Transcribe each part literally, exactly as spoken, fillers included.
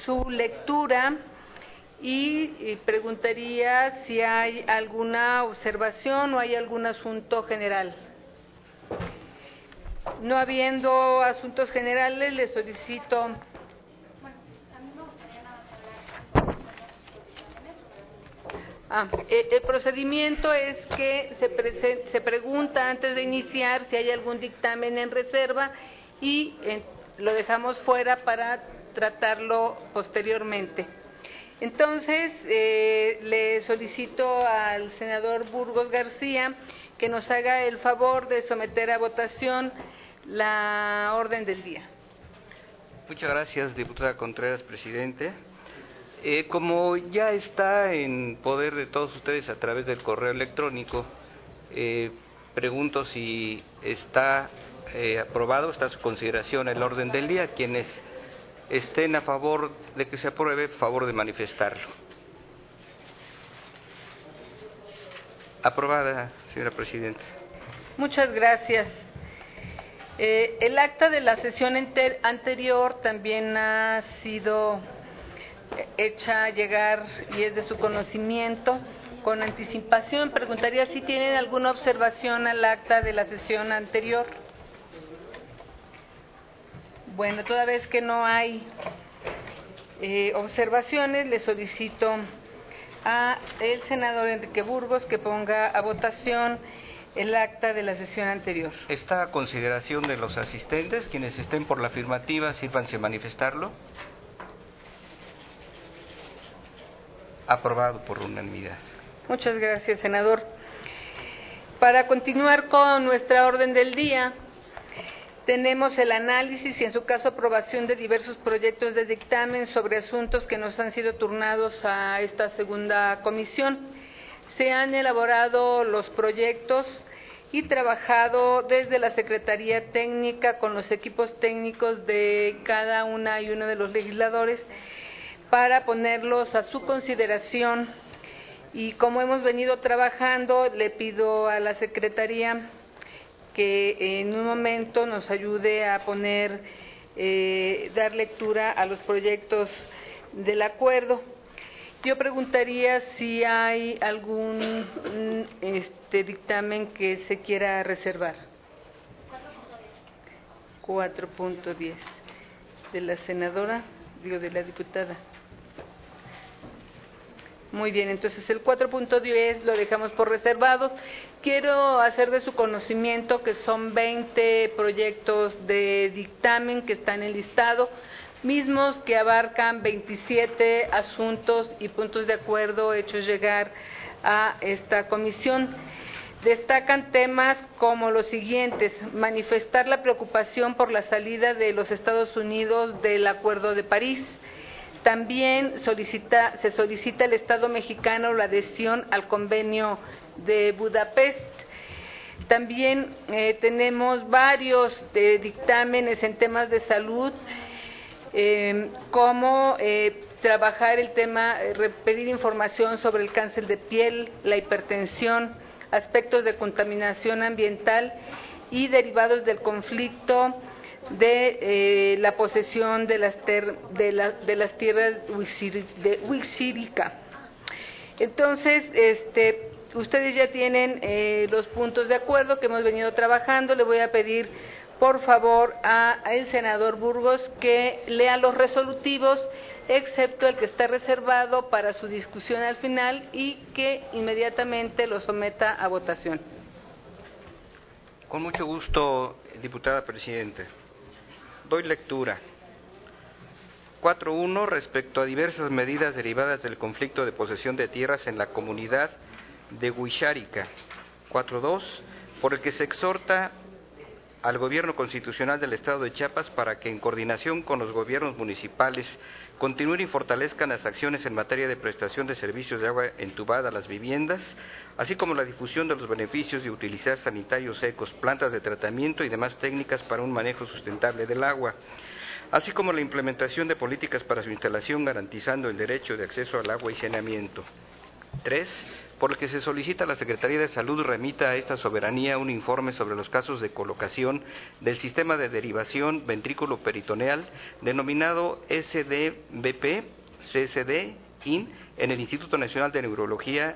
su lectura y, y preguntaría si hay alguna observación o hay algún asunto general. No habiendo asuntos generales, le solicito. Ah, el procedimiento es que se, prese, se pregunta antes de iniciar si hay algún dictamen en reserva y eh, lo dejamos fuera para tratarlo posteriormente. Entonces, eh, le solicito al senador Burgos García que nos haga el favor de someter a votación la orden del día. Muchas gracias, diputada Contreras, presidente. Eh, como ya está en poder de todos ustedes a través del correo electrónico, eh, pregunto si está eh, aprobado, está a su consideración el orden del día. Quienes estén a favor de que se apruebe, por favor de manifestarlo. Aprobada, señora presidenta. Muchas gracias. Eh, el acta de la sesión anterior también ha sido hecha llegar y es de su conocimiento con anticipación. Preguntaría si tienen alguna observación al acta de la sesión anterior. Bueno, toda vez que no hay eh, observaciones, le solicito a el senador Enrique Burgos que ponga a votación el acta de la sesión anterior. Está a consideración de los asistentes. Quienes estén por la afirmativa, sírvanse a manifestarlo. Aprobado por unanimidad. Muchas gracias, senador. Para continuar con nuestra orden del día, tenemos el análisis y, en su caso, aprobación de diversos proyectos de dictamen sobre asuntos que nos han sido turnados a esta segunda comisión. Se han elaborado los proyectos y trabajado desde la Secretaría Técnica con los equipos técnicos de cada una y uno de los legisladores para ponerlos a su consideración, y como hemos venido trabajando, le pido a la Secretaría que en un momento nos ayude a poner, eh, dar lectura a los proyectos del acuerdo. Yo preguntaría si hay algún este, dictamen que se quiera reservar. cuatro punto diez de la senadora, digo de la diputada. Muy bien, entonces el cuatro punto diez lo dejamos por reservados. Quiero hacer de su conocimiento que son veinte proyectos de dictamen que están enlistados, mismos que abarcan veintisiete asuntos y puntos de acuerdo hechos llegar a esta comisión. Destacan temas como los siguientes: manifestar la preocupación por la salida de los Estados Unidos del Acuerdo de París. También solicita, se solicita al Estado mexicano la adhesión al Convenio de Budapest. También eh, tenemos varios eh, dictámenes en temas de salud, eh, como eh, trabajar el tema, eh, pedir información sobre el cáncer de piel, la hipertensión, aspectos de contaminación ambiental y derivados del conflicto de eh, la posesión de las, ter, de, la, de las tierras de Huixirica. Entonces, este, ustedes ya tienen eh, los puntos de acuerdo que hemos venido trabajando. Le voy a pedir, por favor, a, a el senador Burgos que lea los resolutivos, excepto el que está reservado para su discusión al final, y que inmediatamente lo someta a votación. Con mucho gusto, diputada presidente. Doy lectura. cuatro punto uno. Respecto a diversas medidas derivadas del conflicto de posesión de tierras en la comunidad de Huixárica. cuatro punto dos. Por el que se exhorta al Gobierno Constitucional del Estado de Chiapas para que, en coordinación con los gobiernos municipales, continúen y fortalezcan las acciones en materia de prestación de servicios de agua entubada a las viviendas, así como la difusión de los beneficios de utilizar sanitarios secos, plantas de tratamiento y demás técnicas para un manejo sustentable del agua, así como la implementación de políticas para su instalación garantizando el derecho de acceso al agua y saneamiento. Tres, por el que se solicita a la Secretaría de Salud remita a esta soberanía un informe sobre los casos de colocación del sistema de derivación ventrículo peritoneal denominado S D B P C S D I N en el Instituto Nacional de Neurología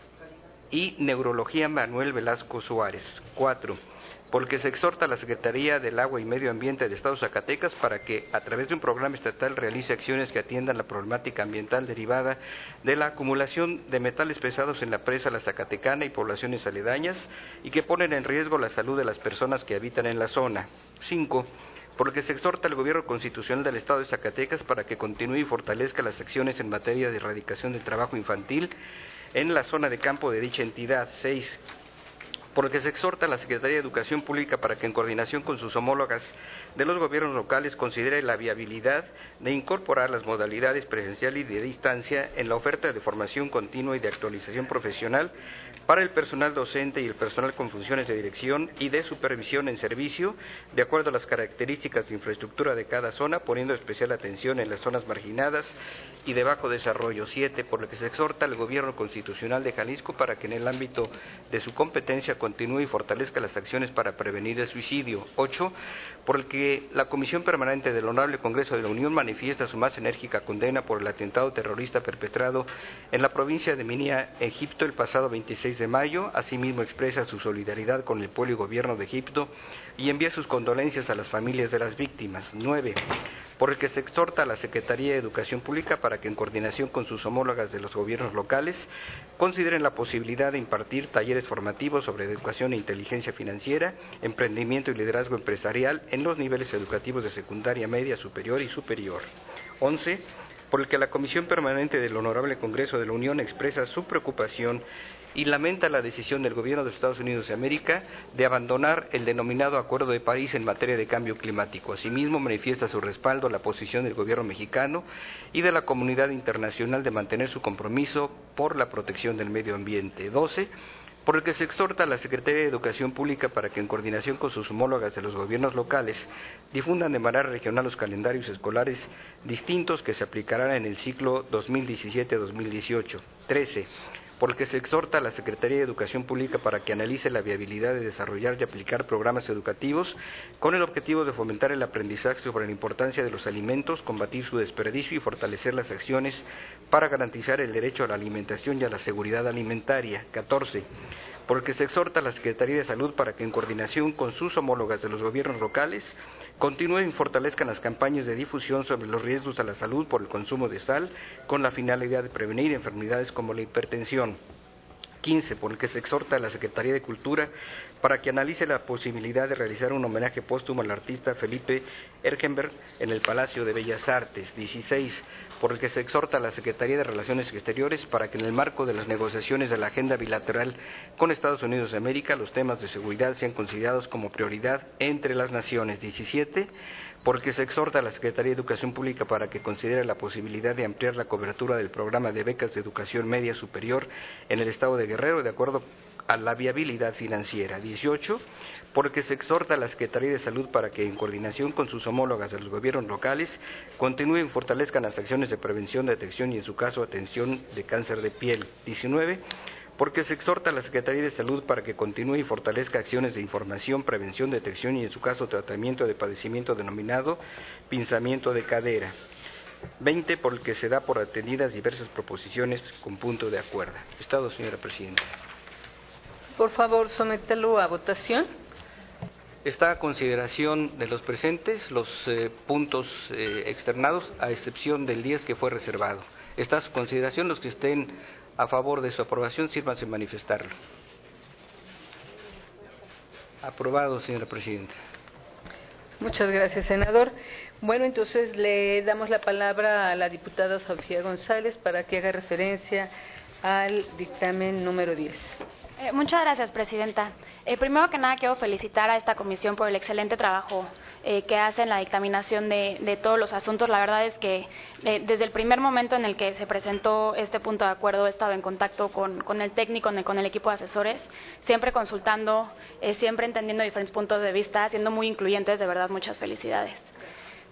y Neurología Manuel Velasco Suárez. Cuatro, porque se exhorta a la Secretaría del Agua y Medio Ambiente del Estado de Zacatecas para que, a través de un programa estatal, realice acciones que atiendan la problemática ambiental derivada de la acumulación de metales pesados en la presa La Zacatecana y poblaciones aledañas y que ponen en riesgo la salud de las personas que habitan en la zona. Cinco, porque se exhorta al Gobierno Constitucional del Estado de Zacatecas para que continúe y fortalezca las acciones en materia de erradicación del trabajo infantil en la zona de campo de dicha entidad. Seis, porque se exhorta a la Secretaría de Educación Pública para que, en coordinación con sus homólogas de los gobiernos locales, considere la viabilidad de incorporar las modalidades presencial y de distancia en la oferta de formación continua y de actualización profesional para el personal docente y el personal con funciones de dirección y de supervisión en servicio, de acuerdo a las características de infraestructura de cada zona, poniendo especial atención en las zonas marginadas y de bajo desarrollo. Siete, por lo que se exhorta al Gobierno Constitucional de Jalisco para que, en el ámbito de su competencia, continúe y fortalezca las acciones para prevenir el suicidio. Ocho, por el que la Comisión Permanente del Honorable Congreso de la Unión manifiesta su más enérgica condena por el atentado terrorista perpetrado en la provincia de Minia, Egipto, el pasado veintiséis de mayo. Asimismo, expresa su solidaridad con el pueblo y gobierno de Egipto y envía sus condolencias a las familias de las víctimas. Nueve, por el que se exhorta a la Secretaría de Educación Pública para que, en coordinación con sus homólogas de los gobiernos locales, consideren la posibilidad de impartir talleres formativos sobre educación e inteligencia financiera, emprendimiento y liderazgo empresarial en los niveles educativos de secundaria, media, superior y superior. Once, por el que la Comisión Permanente del Honorable Congreso de la Unión expresa su preocupación y lamenta la decisión del Gobierno de los Estados Unidos de América de abandonar el denominado Acuerdo de París en materia de cambio climático. Asimismo, manifiesta su respaldo a la posición del Gobierno mexicano y de la comunidad internacional de mantener su compromiso por la protección del medio ambiente. Doce, por el que se exhorta a la Secretaría de Educación Pública para que, en coordinación con sus homólogas de los gobiernos locales, difundan de manera regional los calendarios escolares distintos que se aplicarán en el ciclo dos mil diecisiete dos mil dieciocho. Trece, por el que se exhorta a la Secretaría de Educación Pública para que analice la viabilidad de desarrollar y aplicar programas educativos con el objetivo de fomentar el aprendizaje sobre la importancia de los alimentos, combatir su desperdicio y fortalecer las acciones para garantizar el derecho a la alimentación y a la seguridad alimentaria. Catorce, por el que se exhorta a la Secretaría de Salud para que, en coordinación con sus homólogas de los gobiernos locales, continúen y fortalezcan las campañas de difusión sobre los riesgos a la salud por el consumo de sal, con la finalidad de prevenir enfermedades como la hipertensión. Quince, por el que se exhorta a la Secretaría de Cultura para que analice la posibilidad de realizar un homenaje póstumo al artista Felipe Ergenberg en el Palacio de Bellas Artes. Dieciséis, por el que se exhorta a la Secretaría de Relaciones Exteriores para que, en el marco de las negociaciones de la agenda bilateral con Estados Unidos de América, los temas de seguridad sean considerados como prioridad entre las naciones. Diecisiete, porque se exhorta a la Secretaría de Educación Pública para que considere la posibilidad de ampliar la cobertura del programa de becas de educación media superior en el estado de Guerrero, de acuerdo a la viabilidad financiera. Dieciocho, porque se exhorta a la Secretaría de Salud para que, en coordinación con sus homólogas de los gobiernos locales, continúen y fortalezcan las acciones de prevención, detección y, en su caso, atención de cáncer de piel. Diecinueve, porque se exhorta a la Secretaría de Salud para que continúe y fortalezca acciones de información, prevención, detección y, en su caso, tratamiento de padecimiento denominado pinzamiento de cadera. Veinte, por el que se da por atendidas diversas proposiciones con punto de acuerdo. Estado, señora Presidenta. Por favor, somételo a votación. Está a consideración de los presentes los eh, puntos eh, externados, a excepción del diez que fue reservado. Está a su consideración. Los que estén a favor de su aprobación, sírvanse manifestarlo. Aprobado, señora Presidenta. Muchas gracias, senador. Bueno, entonces le damos la palabra a la diputada Sofía González para que haga referencia al dictamen número diez. Eh, muchas gracias, Presidenta. Eh, primero que nada, quiero felicitar a esta comisión por el excelente trabajo eh, que hace en la dictaminación de, de todos los asuntos. La verdad es que eh, desde el primer momento en el que se presentó este punto de acuerdo he estado en contacto con, con el técnico, con el, con el equipo de asesores, siempre consultando, eh, siempre entendiendo diferentes puntos de vista, siendo muy incluyentes. De verdad, muchas felicidades.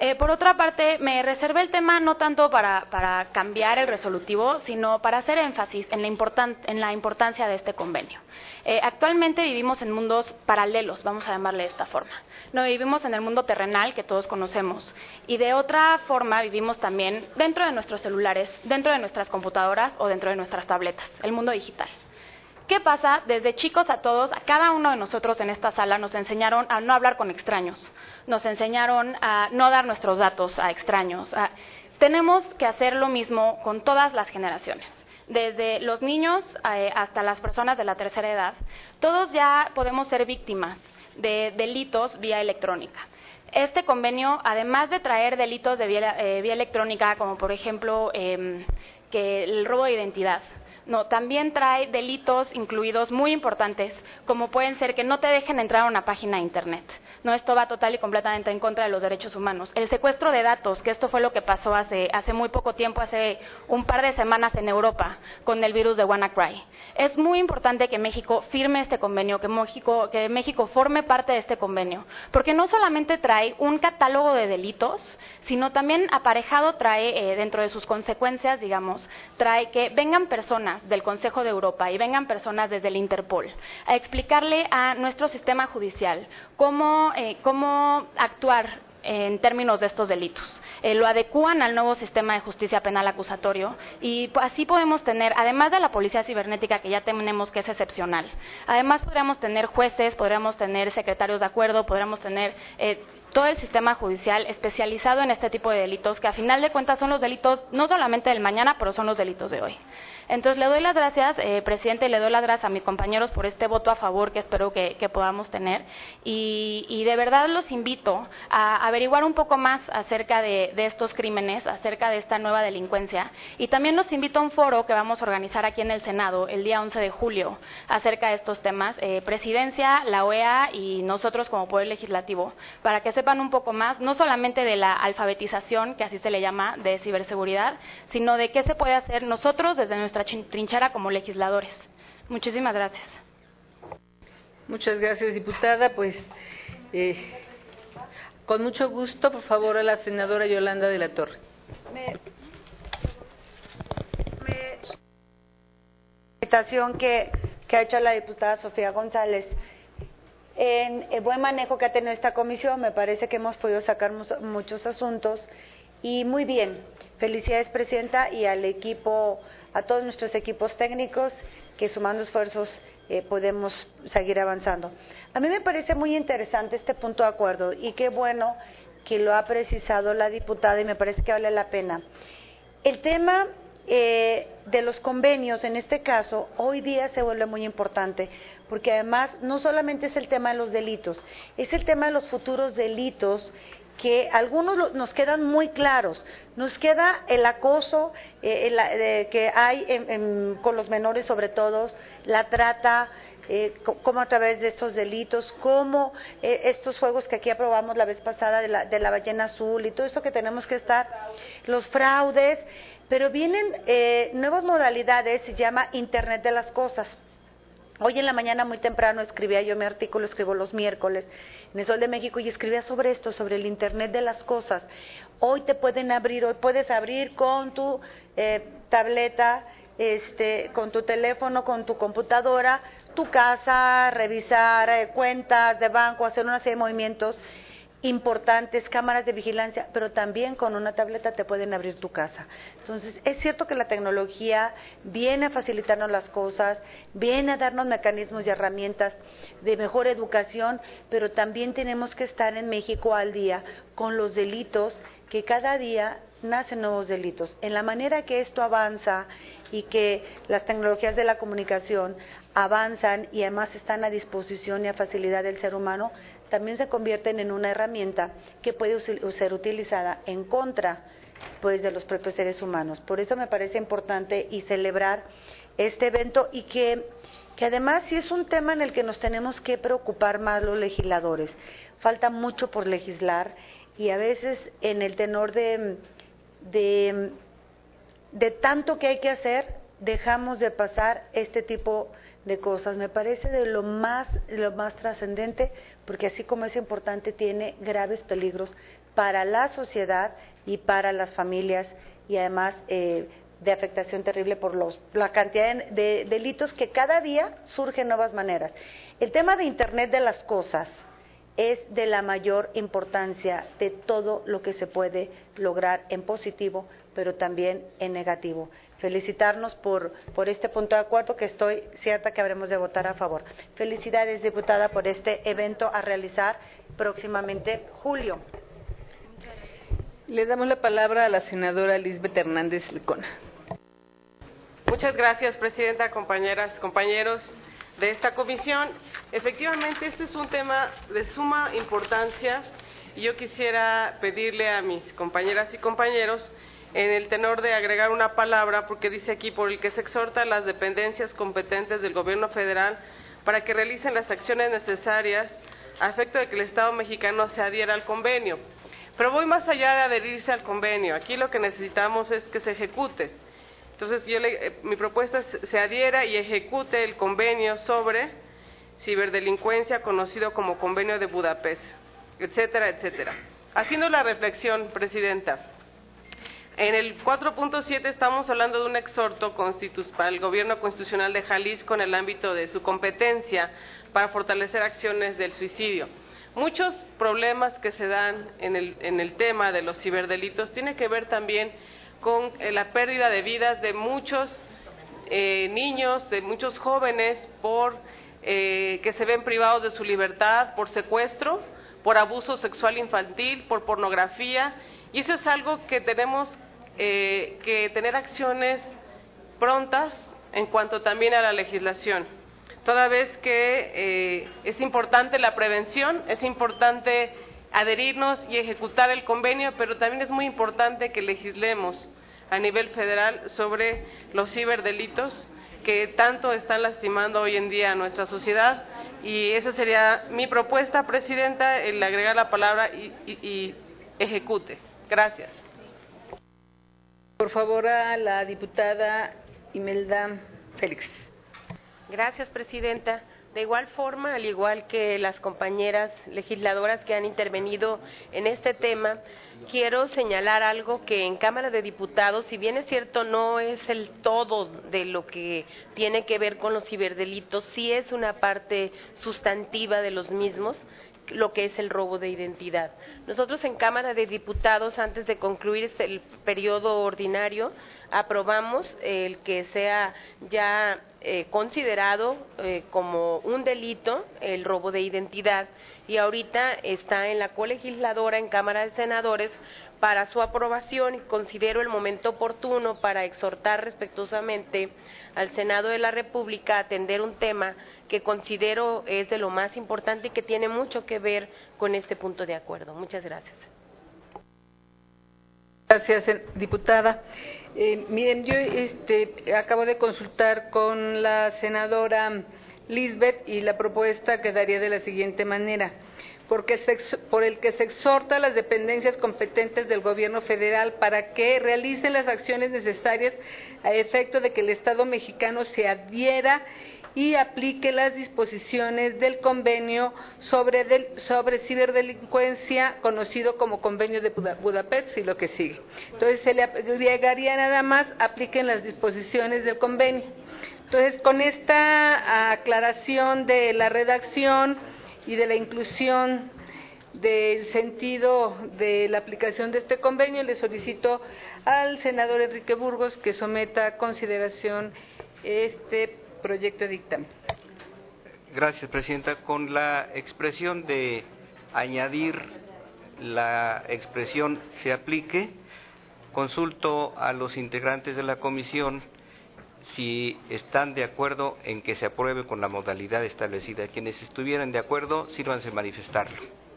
Eh, por otra parte, me reservé el tema no tanto para, para cambiar el resolutivo, sino para hacer énfasis en la, importan en la importancia de este convenio. Eh, actualmente vivimos en mundos paralelos, vamos a llamarle de esta forma. No vivimos en el mundo terrenal que todos conocemos y de otra forma vivimos también dentro de nuestros celulares, dentro de nuestras computadoras o dentro de nuestras tabletas, el mundo digital. ¿Qué pasa? Desde chicos a todos, a cada uno de nosotros en esta sala nos enseñaron a no hablar con extraños, nos enseñaron a no dar nuestros datos a extraños. A... Tenemos que hacer lo mismo con todas las generaciones, desde los niños eh, hasta las personas de la tercera edad. Todos ya podemos ser víctimas de delitos vía electrónica. Este convenio, además de traer delitos de vía, eh, vía electrónica, como por ejemplo eh, que el robo de identidad, no, también trae delitos incluidos muy importantes, como pueden ser que no te dejen entrar a una página de Internet. No, esto va total y completamente en contra de los derechos humanos. El secuestro de datos, que esto fue lo que pasó hace, hace muy poco tiempo, hace un par de semanas en Europa, con el virus de WannaCry. Es muy importante que México firme este convenio, que México, que México forme parte de este convenio, porque no solamente trae un catálogo de delitos, sino también aparejado trae, eh, dentro de sus consecuencias, digamos, trae que vengan personas del Consejo de Europa y vengan personas desde el Interpol a explicarle a nuestro sistema judicial cómo, eh, cómo actuar en términos de estos delitos. Eh, lo adecúan al nuevo sistema de justicia penal acusatorio y así podemos tener, además de la policía cibernética que ya tenemos, que es excepcional, además podríamos tener jueces, podríamos tener secretarios de acuerdo, podríamos tener eh, todo el sistema judicial especializado en este tipo de delitos, que a final de cuentas son los delitos no solamente del mañana, pero son los delitos de hoy. Entonces, le doy las gracias, eh, presidente, y le doy las gracias a mis compañeros por este voto a favor que espero que, que podamos tener. Y, y de verdad los invito a averiguar un poco más acerca de, de estos crímenes, acerca de esta nueva delincuencia. Y también los invito a un foro que vamos a organizar aquí en el Senado el día once de julio acerca de estos temas. Eh, Presidencia, la O E A y nosotros como Poder Legislativo, para que sepan un poco más, no solamente de la alfabetización, que así se le llama, de ciberseguridad, sino de qué se puede hacer nosotros desde nuestra trinchera como legisladores. Muchísimas gracias. Muchas gracias, diputada. Pues, eh, con mucho gusto, por favor, a la senadora Yolanda de la Torre. Me, me, invitación que, que ha hecho la diputada Sofía González. En el buen manejo que ha tenido esta comisión, me parece que hemos podido sacar muchos asuntos y muy bien. Felicidades, presidenta, y al equipo, a todos nuestros equipos técnicos, que sumando esfuerzos eh, podemos seguir avanzando. A mí me parece muy interesante este punto de acuerdo y qué bueno que lo ha precisado la diputada y me parece que vale la pena. El tema eh, de los convenios, en este caso, hoy día se vuelve muy importante, porque además no solamente es el tema de los delitos, es el tema de los futuros delitos, que algunos nos quedan muy claros. Nos queda el acoso eh, el, eh, que hay en, en, con los menores, sobre todo, la trata, eh, como a través de estos delitos, como eh, estos juegos que aquí aprobamos la vez pasada de la, de la ballena azul y todo eso que tenemos que estar, los fraudes, pero vienen eh, nuevas modalidades, se llama Internet de las Cosas. Hoy en la mañana muy temprano escribía yo mi artículo, escribo los miércoles en el Sol de México y escribía sobre esto, sobre el Internet de las Cosas. Hoy te pueden abrir, hoy puedes abrir con tu eh, tableta, este, con tu teléfono, con tu computadora, tu casa, revisar eh, cuentas de banco, hacer una serie de movimientos importantes, cámaras de vigilancia, pero también con una tableta te pueden abrir tu casa. Entonces, es cierto que la tecnología viene a facilitarnos las cosas, viene a darnos mecanismos y herramientas de mejor educación, pero también tenemos que estar en México al día con los delitos, que cada día nacen nuevos delitos. En la manera que esto avanza y que las tecnologías de la comunicación avanzan y además están a disposición y a facilidad del ser humano, también se convierten en una herramienta que puede ser utilizada en contra, pues, de los propios seres humanos. Por eso me parece importante y celebrar este evento y que, que además sí es un tema en el que nos tenemos que preocupar más los legisladores. Falta mucho por legislar y a veces en el tenor de, de, de tanto que hay que hacer, dejamos de pasar este tipo de cosas. Me parece de lo más, de lo más trascendente, porque así como es importante, tiene graves peligros para la sociedad y para las familias, y además eh, de afectación terrible por los, la cantidad de, de delitos que cada día surgen nuevas maneras. El tema de Internet de las cosas es de la mayor importancia de todo lo que se puede lograr en positivo, pero también en negativo. Felicitarnos por, por este punto de acuerdo, que estoy cierta que habremos de votar a favor. Felicidades, diputada, por este evento a realizar próximamente, Julio. Le damos la palabra a la senadora Lisbeth Hernández Licona. Muchas gracias, presidenta, compañeras, compañeros de esta comisión. Efectivamente, este es un tema de suma importancia y yo quisiera pedirle a mis compañeras y compañeros en el tenor de agregar una palabra, porque dice aquí, por el que se exhorta a las dependencias competentes del gobierno federal para que realicen las acciones necesarias a efecto de que el Estado mexicano se adhiera al convenio. Pero voy más allá de adherirse al convenio. Aquí lo que necesitamos es que se ejecute. Entonces, yo le, eh, mi propuesta es se adhiera y ejecute el convenio sobre ciberdelincuencia, conocido como Convenio de Budapest, etcétera, etcétera. Haciendo la reflexión, presidenta, en el cuatro punto siete estamos hablando de un exhorto para el Gobierno Constitucional de Jalisco en el ámbito de su competencia para fortalecer acciones del suicidio. Muchos problemas que se dan en el, en el tema de los ciberdelitos tienen que ver también con eh, la pérdida de vidas de muchos eh, niños, de muchos jóvenes, por eh, que se ven privados de su libertad, por secuestro, por abuso sexual infantil, por pornografía, y eso es algo que tenemos eh, que tener acciones prontas en cuanto también a la legislación, toda vez que eh, es importante la prevención, es importante adherirnos y ejecutar el convenio, pero también es muy importante que legislemos a nivel federal sobre los ciberdelitos que tanto están lastimando hoy en día a nuestra sociedad, y esa sería mi propuesta, presidenta, el agregar la palabra y, y, y ejecute. Gracias. Por favor, a la diputada Imelda Félix. Gracias, presidenta. De igual forma, al igual que las compañeras legisladoras que han intervenido en este tema, quiero señalar algo que en Cámara de Diputados, si bien es cierto, no es el todo de lo que tiene que ver con los ciberdelitos, sí es una parte sustantiva de los mismos, lo que es el robo de identidad. Nosotros en Cámara de Diputados, antes de concluir el periodo ordinario, aprobamos el que sea ya eh, considerado eh, como un delito el robo de identidad, y ahorita está en la colegisladora en Cámara de Senadores para su aprobación, y considero el momento oportuno para exhortar respetuosamente al Senado de la República a atender un tema que considero es de lo más importante y que tiene mucho que ver con este punto de acuerdo. Muchas gracias. Gracias, diputada. Eh, miren, yo este, acabo de consultar con la senadora Lisbeth y la propuesta quedaría de la siguiente manera: porque se, por el que se exhorta a las dependencias competentes del Gobierno federal para que realicen las acciones necesarias a efecto de que el Estado mexicano se adhiera y aplique las disposiciones del convenio sobre, del, sobre ciberdelincuencia, conocido como Convenio de Budapest, y lo que sigue. Entonces, se le agregaría nada más, apliquen las disposiciones del convenio. Entonces, con esta aclaración de la redacción y de la inclusión del sentido de la aplicación de este convenio, le solicito al senador Enrique Burgos que someta a consideración este proyecto de dictamen. Gracias, presidenta. Con la expresión de añadir la expresión se aplique, consulto a los integrantes de la comisión si están de acuerdo en que se apruebe con la modalidad establecida. Quienes estuvieran de acuerdo, sírvanse manifestarlo.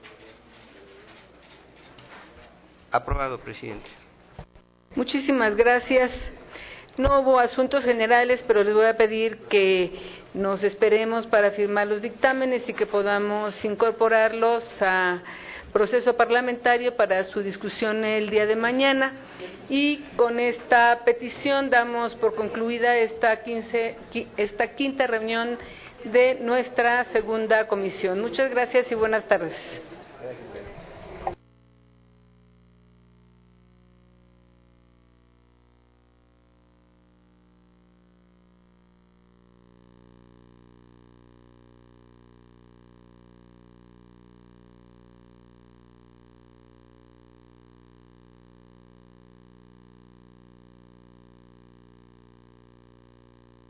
Aprobado, presidente. Muchísimas gracias. No hubo asuntos generales, pero les voy a pedir que nos esperemos para firmar los dictámenes y que podamos incorporarlos a proceso parlamentario para su discusión el día de mañana. Y con esta petición damos por concluida esta, quince, esta quinta reunión de nuestra segunda comisión. Muchas gracias y buenas tardes.